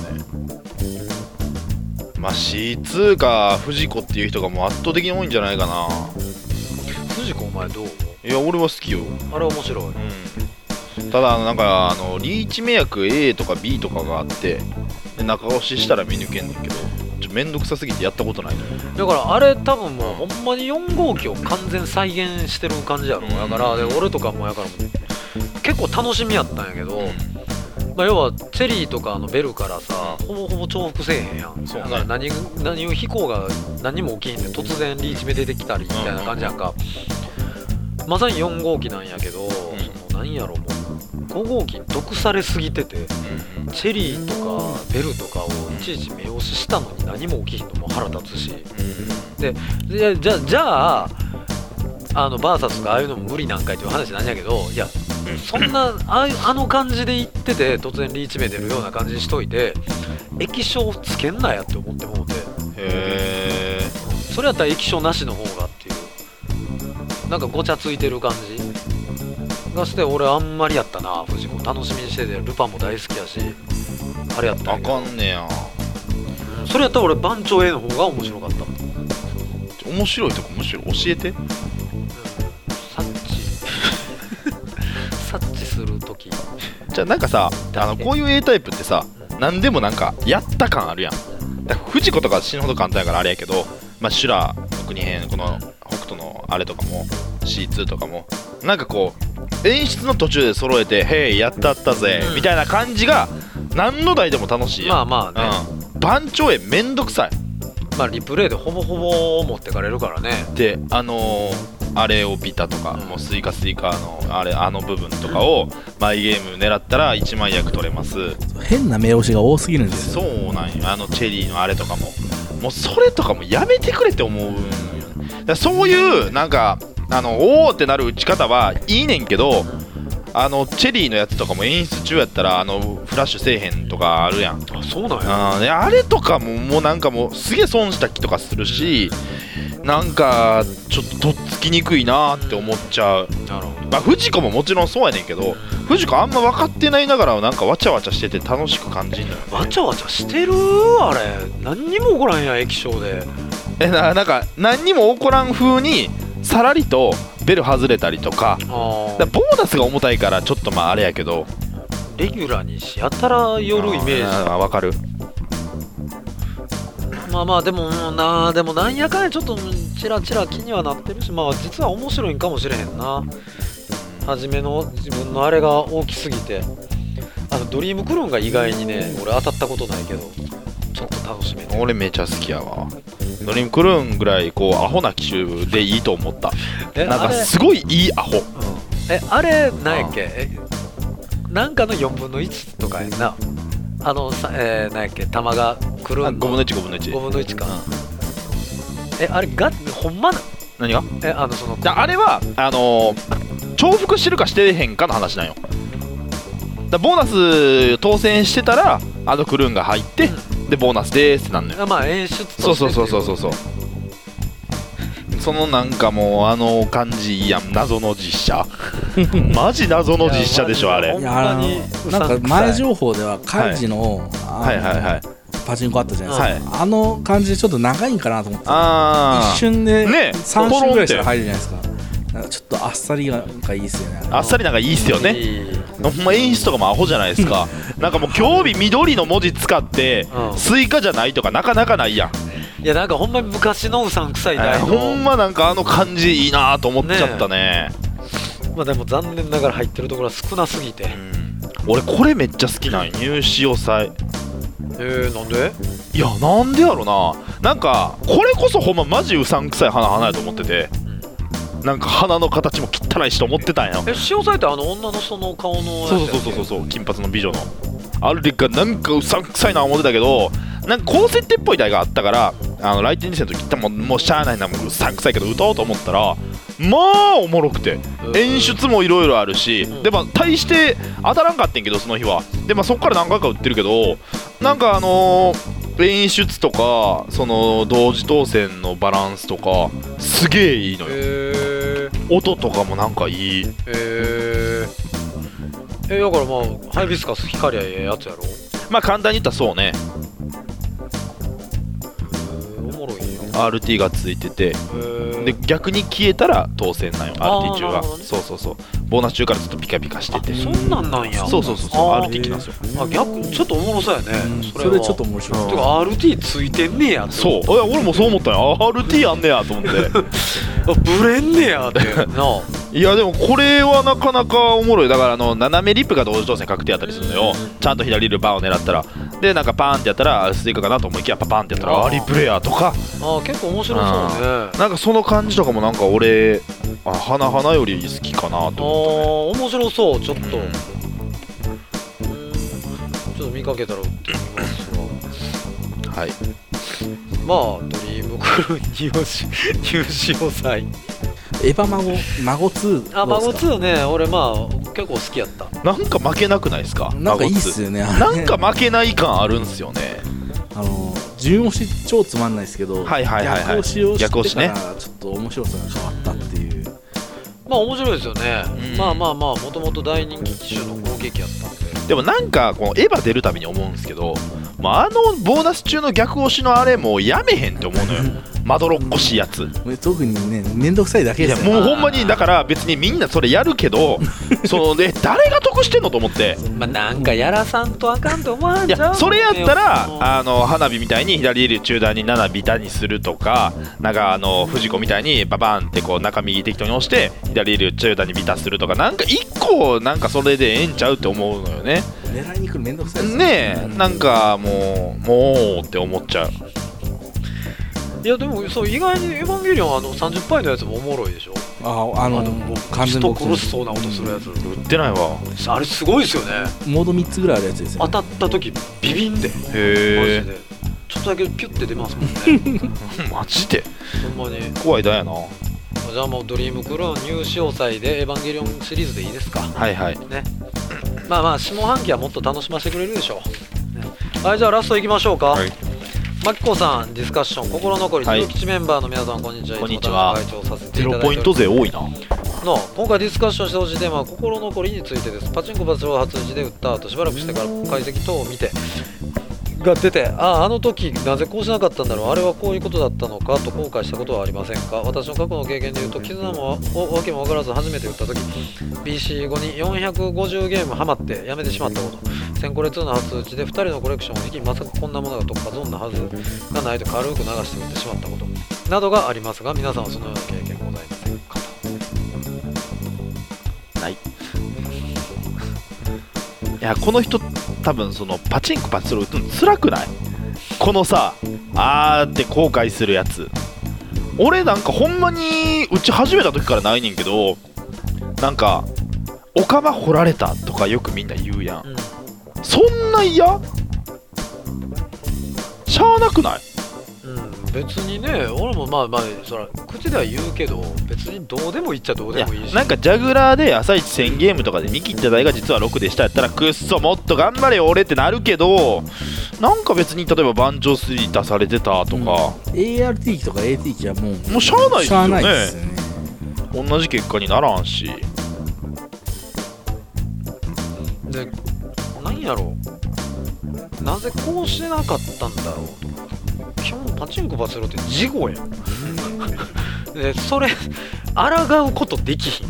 まあ シーツー か藤子っていう人がもう圧倒的に多いんじゃないかな。 藤子お前どう？ いや俺は好きよ。 あれ面白い、 うん、ただなんかあのリーチ目役 A とか B とかがあってで中押ししたら見抜けんねんけどちょめんどくさすぎてやったことないのよ。 だからあれ多分もうほんまによん号機を完全再現してる感じやろ。だからで俺とかもやからも結構楽しみやったんやけど、まあ、要はチェリーとかのベルからさほぼほぼ重複せえへんやん。そう、ね、だから何何を飛行が何も起きへんで突然リーチ目出てきたりみたいな感じやんか。まさによん号機なんやけど、うん、その何やろもうご号機に毒されすぎてて、うん、チェリーとかベルとかをいちいち目押ししたのに何も起きひんのも腹立つし、うん、でじゃじゃああのバーサスがああいうのも無理なんかいっていう話なんやけど、いやそんな あ, あの感じで言ってて突然リーチ目出るような感じにしといて液晶つけんなやって思ってもうて、 へー、 それやったら液晶なしの方がっていうなんかごちゃついてる感じがして俺あんまりやったな。藤子楽しみにしててルパンも大好きやしあれやったんやけどあかんねや、 うん、それやったら俺番長 A の方が面白かった。 面白いとこむしろ教えて、うん、 察知察知するときじゃあなんかさあのこういう A タイプってさ、うん、何でもなんかやった感あるやん。だから藤子とか死ぬほど簡単やからあれやけど、まあ、シュラの国編この北斗のあれとかも シーツー とかもなんかこう演出の途中で揃えてへいやったったぜ、うん、みたいな感じが何の台でも楽しいやん。 まあまあね、 うん、番長 A めんどくさい。 まあリプレイでほぼほぼ持ってかれるからね。 であのー、 あれをビタとか、もうスイカスイカのあれあの部分とかをマイゲーム狙ったらいちまん役取れます。 変な目押しが多すぎるんですよ。 そうなんよ。あのチェリーのあれとかももうそれとかもやめてくれって思うんよ。だからそういうなんかあのおーってなる打ち方はいいねんけど、あのチェリーのやつとかも演出中やったらあのフラッシュせえへんとかあるやん。 あ、そうなんや。 あ, であれとかももうなんかもうすげえ損した気とかするし、なんかちょっととっつきにくいなって思っちゃう。 なるほど。 まあ藤子ももちろんそうやねんけど、藤子あんま分かってないながらなんかわちゃわちゃしてて楽しく感じんのよね。 わちゃわちゃしてるあれ何にも起こらんやん液晶で。 えななんか何にも起こらん風にさらりとベル外れたりとか、だからボーナスが重たいからちょっとまああれやけど、 レギュラーにしやたら寄るイメージ。 あ分かる。 まあまあでもなでもなんやかんやちょっとチラチラ気にはなってるし、まあ実は面白いんかもしれへんな。初めの自分のあれが大きすぎて、あのドリームクルーンが意外にね俺当たったことないけどちょっと楽しめて。 俺めちゃ好きやわ。ドリームクルーンぐらいこうアホな機種でいいと思った。 えなんかすごいいいアホ。 うん、えあれなんやっけ、えなんかのよんぶんのいちとかやんな。あのさ、えー、なんやっけ弾が来るのごぶんのいちごぶんのいちごぶんのいちか、 うん、 えあれがほんまな何がえあのそのだあれはあのー、重複してるかしてへんかの話なんよ。だボーナス当選してたらあのクルーンが入って、うん、でボーナスでーすってなんのよ。 まあ演出としてそうそうそうそうそうそうそのなんかもうあの感じいいやん。謎の実写マジ謎の実写でしょあれ。 いやあのなんか前情報ではカイジの、 はい、はいはいはいパチンコあったじゃないですか、 はい、 あの感じでちょっと長いんかなと思って、 あ一瞬でねさん周ぐらいしたら入るじゃないですか。なんかちょっとあっさりがなんかいいっすよね。 あっさりなんかいいっすよね。ほんま演出とかもアホじゃないですかなんかもう今日日緑の文字使って、うん、スイカじゃないとかなかなかないやん。 いやなんかほんまに昔のうさんくさい台の、 えー、ほんまなんかあの感じいいなと思っちゃった ね, ねまあでも残念ながら入ってるところは少なすぎて、うん、 俺これめっちゃ好きなん入試予祭。 えー、なんで？ いやなんでやろな。なんかこれこそほんまマジうさんくさい花花やと思ってて、うん、なんか鼻の形も汚いしと思ってたんや。 え使用されてあの女の人の顔のやつやっけ？ そうそうそうそう金髪の美女のあれがなんかうさんくさいな思ってたけど、なんか高設定っぽい台があったからあの来店時点の時ももうしゃあないなもううさんくさいけど歌おうと思ったらまあおもろくて演出もいろいろあるし、うん、でまあ大して当たらんかってんけどその日はでまあそっから何回か売ってるけどなんかあのー、演出とかその同時当選のバランスとかすげえいいのよ、えー、音とかもなんかいい。 えー、えだからまあハイビスカス光りゃええやつやろ。 まあ簡単に言ったらそうね。アールティー がついててで逆に消えたら当選なんよ アールティー 中は、ね、そうそうそうボーナス中からずっとピカピカしててそんなんなんや。 そうそうそうそう アールティー 来なんですよ。 あ逆ちょっとおもろそうやね、うん、 それそれちょっと面白い。 てか アールティー ついてんねやって。 そういや俺もそう思ったよ アールティー あんねやと思ってブレんねやってないやでもこれはなかなかおもろい。だからあの斜めリップが同時当選確定やったりするのよ。ちゃんと左リルバーを狙ったらでなんかパーンってやったらスイカかなと思いきやパパンってやったらアーリプレイヤーとかあ結構面白そうね。 なんかその感じとかもなんか俺あ花々より好きかなと思ったね。 あ面白そうちょっと、うん、 うん、 ちょっと見かけたら売ってみますわ。 はいまあドリームクルー入試入試予祭エヴァ孫孫ツーあ孫ツーね俺まあ結構好きやった。 なんか負けなくないですか。 なんかいいっすよね。 なんか負けない感あるんすよね。 あの順押し超つまんないですけど、 はいはいはいはい、 逆押しをしてからね、 ちょっと面白さが変わったっていう。 まあ面白いですよね、うん、まあまあまあもともと大人気機種の攻撃やったんで。 でもなんかこのエヴァ出るたびに思うんですけど、まあ、あのボーナス中の逆押しのあれもうやめへんって思うのよまどろっこしいやつ。 特にねめんどくさいだけですよ。 いやもうほんまにだから別にみんなそれやるけどそので誰が得してんのと思ってまあなんかやらさんとあかんと思わんじゃん。 いやそれやったらあの花火みたいに左襟中段にななビタにするとかなんかあの藤子みたいにババンってこう中右適当に押して左襟中段にビタするとかなんか一個なんかそれでええんちゃうって思うのよね。 狙いに来るめんどくさいですねえなんかもうもうって思っちゃう。 いやでもそう意外にエヴァンゲリオンあのさんじゅっパイのやつもおもろいでしょ。 ああの完全人殺しそうな音するやつ、 売ってないわ。 あれすごいですよね。 モードみっつぐらいあるやつですよ、ね、 当たった時ビビンで、 へマジでちょっとだけピュッて出ますもんねマジでほんまに怖いだやな。 じゃあもうドリームクローン入試要塞でエヴァンゲリオンシリーズでいいですか。 はいはいね、まあまあ下半期はもっと楽しませてくれるでしょう、ね、はい、じゃあラストいきましょうか。 はい、 マキコさんディスカッション心残り、 はい、 中吉メンバーの皆さんこんにちは。 こんにちは。 いつも楽しく会長させていゼただいております。 ロポイント勢多いなの今回ディスカッションしてほしいテーマは心残りについてです。パチンコバスロー初打ちで打った後しばらくしてから解析等を見てが出て、あああの時なぜこうしなかったんだろう、あれはこういうことだったのかと後悔したことはありませんか。私の過去の経験でいうと絆もわけも分からず初めて打った時 ビーシーご によんひゃくごじゅうゲームハマってやめてしまったこと、センコレツーの初打ちでふたりのコレクションを引きまさかこんなものが突破ゾーンなはずがないと軽く流して打ってしまったことなどがありますが、皆さんはそのような経験ございませんか。 ない。いやこの人多分そのパチンコパチスロ打つの辛くない？このさあーって後悔するやつ。俺なんかほんまに打ち始めた時からないねんけど、なんかお釜掘られたとかよくみんな言うやん、うん、そんな嫌？しゃあなくない？ 別にね、俺もまあまあそら口では言うけど別にどうでもいいっちゃどうでもいいし、 いなんかジャグラーで朝一せんゲームとかで見切った台が実はろくでしたやったらくっそもっと頑張れよ俺ってなるけど、なんか別に例えばバンジョースリー出されてたとか、うん、 エーアールティー 機とか エーティー 機はもうもうしゃあないですよね。 ですよね。 同じ結果にならんしで、なんやろう、なぜこうしなかったんだろうとか、基本パチンコバチロって事故やんでそれ抗うことできひん、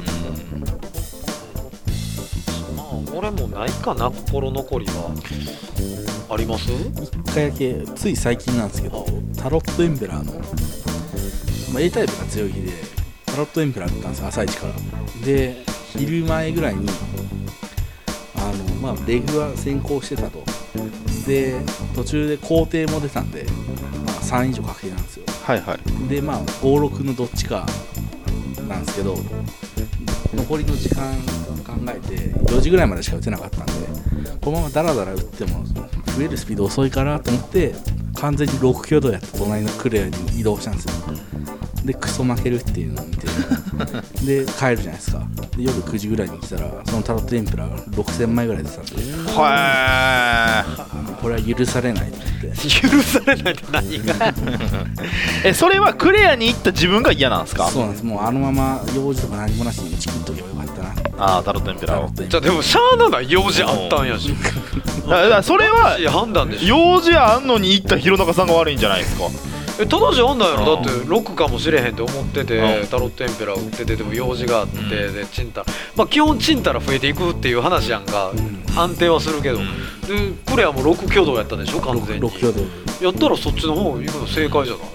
まあ俺もないかな。心残りはあります？ 一回だけつい最近なんですけど、タロットエンペラーの、まあ、A タイプが強い日でタロットエンペラーだったんですよ、朝一から。で昼前ぐらいにあの、まあ、レグは先行してたと。で途中で工程も出たんで、まあ、さん以上確定なんですよ。 はいはい。 でまあご、ろくのどっちかなんですけど、残りの時間考えてよじぐらいまでしか打てなかったんで、このままダラダラ打っても増えるスピード遅いかなと思って完全にろく挙動やって隣のクレアに移動したんですよ。でクソ負けるっていうのを見てで帰るじゃないですか。で夜くじぐらいに来たらそのタロットエンペラーがろくせんまいぐらい出てたんで、 はーこれは許されないと思って許されないって何がえそれはクレアに行った自分が嫌なんですか？ そうなんです。もうあのまま用事とか何もなしに打ち切っとけばよかったな。 ああタロットエンペラーを。 じゃあでもしゃあなない用事あったんやしだからそれは判断でしょ。 用事あんのに行った弘中さんが悪いんじゃないですか？ え正しい判断やろ。だってろくかもしれへんって思ってて、 うん、 タロットエンペラー売っててでも用事があって、うん、でチンタラ、まあ基本チンタラ増えていくっていう話やんか、うん、安定はするけど、うん、でクレアもろく挙動やったでしょ完全に。 ろく挙動やったらそっちの方行くの正解じゃない。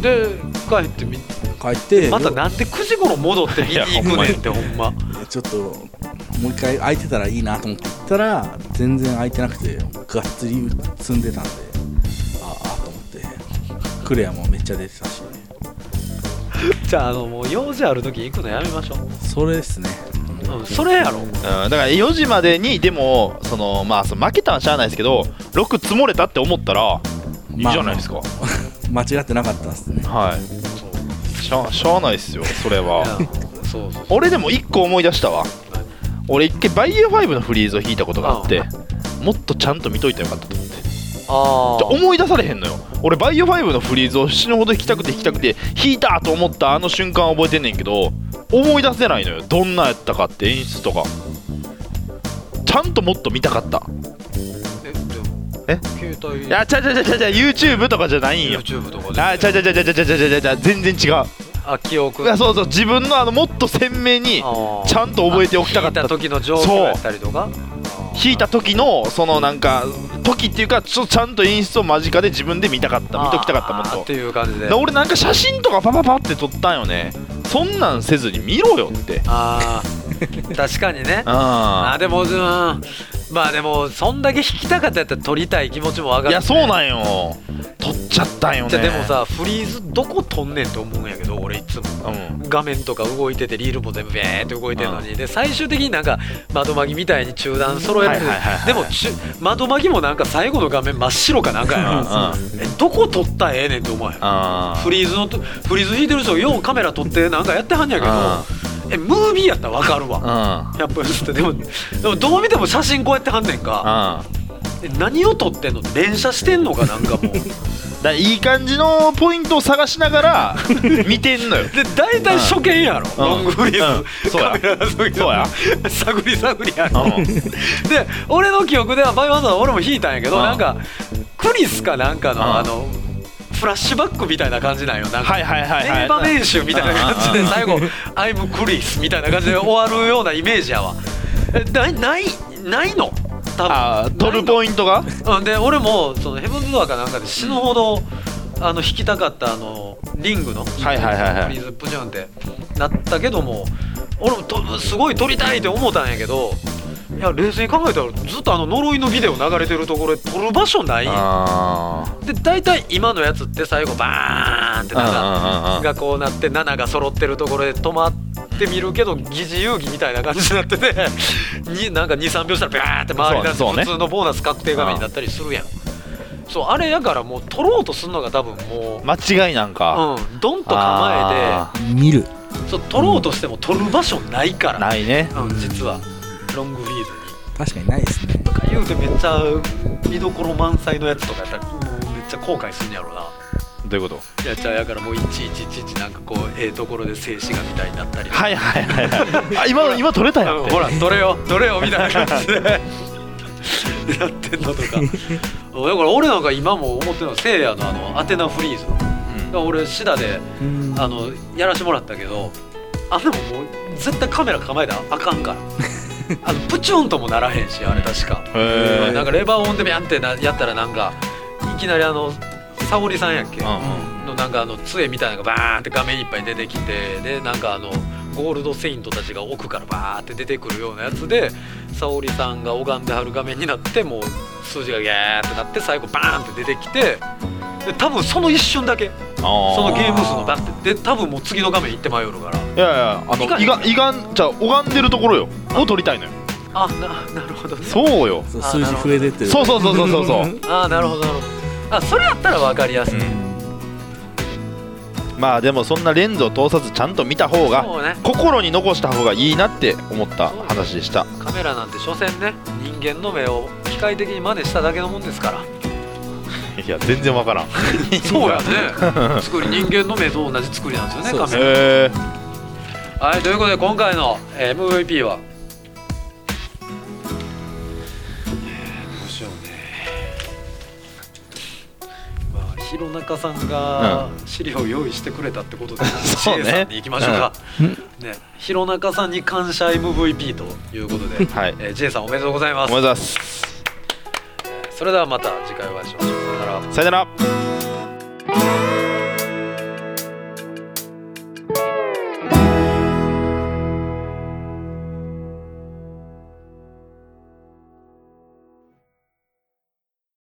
で帰ってみ帰ってまたなんでくじ頃戻って見に行くねんってほんまちょっともう一回空いてたらいいなと思って行ったら全然空いてなくてがっつり積んでたんで、ああと思ってクレアもめっちゃ出てたしじゃあ、あのもう用事ある時行くのやめましょう。 それですね、 うん、それやろ、うん、 だからよじまでにでもそのまあその負けたんはしゃあないですけどろく積もれたって思ったらいいじゃないですか、 まあ、間違ってなかったですね。 はいしゃ, しゃあないっすよそれはそうそうそう。 俺でもいっこ思い出したわ。俺一回バイエファイブのフリーズを引いたことがあってもっとちゃんと見といたらよかったと思って。あじゃ思い出されへんのよ。俺バイオファイブのフリーズを死ぬほど引きたくて引きたくて引いたと思ったあの瞬間は覚えてんねんけど思い出せないのよ。どんなやったかって演出とかちゃんともっと見たかった。 えでもえ携帯いやちゃちゃちゃちゃちゃ YouTube とかじゃないんよ。 YouTube とかであちゃちゃちゃちゃちゃちゃちゃちゃちゃ全然違う。 あ記憶そうそう自分のあのもっと鮮明にちゃんと覚えておきたかった。 引いた時の状況やったりとか引いた時のそのなんか時っていうかちょちゃんと演出を間近で自分で見たかった見ときたかったもんとっていう感じで俺なんか写真とかパパパって撮ったんよね。そんなんせずに見ろよって。 あ確かにねああでもうんまあでもそんだけ弾きたかったやったら撮りたい気持ちも分かる、ね、 いやそうなんよ撮っちゃったんよね。 じゃでもさフリーズどこ撮んねんって思うんやけど俺いつも、うん、画面とか動いててリールも全部ベーって動いてるのに、うん、で最終的になんか窓マギみたいに中段揃えられる、はいはいはいはい、でも窓マギもなんか最後の画面真っ白かなんかやな、うん、えどこ撮ったらええねんって思わへん。フリーズのフリーズ弾いてる人ようカメラ撮ってなんかやってはんやけど、えムービーやったら分かるわ、うん、やっぱりでもでもどう見ても写真こうやってはんねんか、うん、何を撮ってんの連写してんのかなんかもうだいい感じのポイントを探しながら見てんのよで大体初見やろ、うん、ロングフリーズ、うん、そうやカメラの時そうや探り探りやろ、うん、で俺の記憶ではバイオハザード俺も弾いたんやけど、うん、なんかクリスかなんかの、うん、あのフラッシュバックみたいな感じなんよ。なんか名場面集みたいな感じで最後「アイムクリス」みたいな感じで終わるようなイメージやわ。えないないないの多分あ撮るポイントが、 うん、で俺もそのヘブンズドアかなんかで死ぬほどあの弾きたかったあのリングのフリーズプジュンってなったけども俺もとすごい撮りたいって思ったんやけどいや冷静に考えたらずっとあの呪いのビデオ流れてるところで撮る場所ないで大体今のやつって最後バーンってなながこうなってななが揃ってるところで止まってみるけど疑似遊戯みたいな感じになっててになんか にさんびょうしたらバーンって回り出して普通のボーナス確定画面になったりするやん。そうあれやからもう撮ろうとするのが多分もう間違いなんかうんドンと構えて見るそう撮ろうとしても撮る場所ないから、 うん、ないね、 うん、実はロングフリーズに確かにないですねとか言うてめっちゃ見どころ満載のやつとかやったらもうめっちゃ後悔するんやろうな。 どういうことやっちゃうやからもういちいちいちいちなんかこうええところで静止画みたいになったりはいはいはいはいあ今今撮れたやんってほら撮れよ撮れよみたいな感じでやってんのとかだから俺なんか今も思ってるのはせいやのあのアテナフリーズ、うん、俺シダであのやらしてもらったけどあでももう絶対カメラ構えたらあかんからあのプチュンともならへんしあれ確かなんかレバーオンでビャンってなやったらなんかいきなりあの沙織さんやっけ、うんうん、のなんかあの杖みたいなのがバーンって画面いっぱい出てきてでなんかあのゴールドセイントたちが奥からバーって出てくるようなやつで沙織さんが拝んではる画面になってもう数字がギャーってなって最後バーンって出てきてで多分その一瞬だけそのゲーム数のバッてで多分もう次の画面行って迷うからいやいやあのいがいがんじゃあ拝んでるところよを撮りたいのよ。 あななるほどね。 そうよそう数字増えてってるそうそうそうそうそうそうあなるほどなるほどあそれやったら分かりやすい、うん、 まあでもそんなレンズを通さずちゃんと見た方が、ね、心に残した方がいいなって思った話でした。 カメラなんて所詮ね人間の目を機械的に真似しただけのもんですからいや全然分からんそうやね作り人間の目と同じ作りなんですよねカメラ、えー、はいということで今回の エムブイピー は弘中さんが資料を用意してくれたってことで、うん、シエさんに行きましょうか、うんね、弘中さんに感謝 エムブイピー ということで、はいえー、ジェイさんおめでとうございます。 おめでとうございます。 それではまた次回お会いしましょう。さよなら。 さよなら。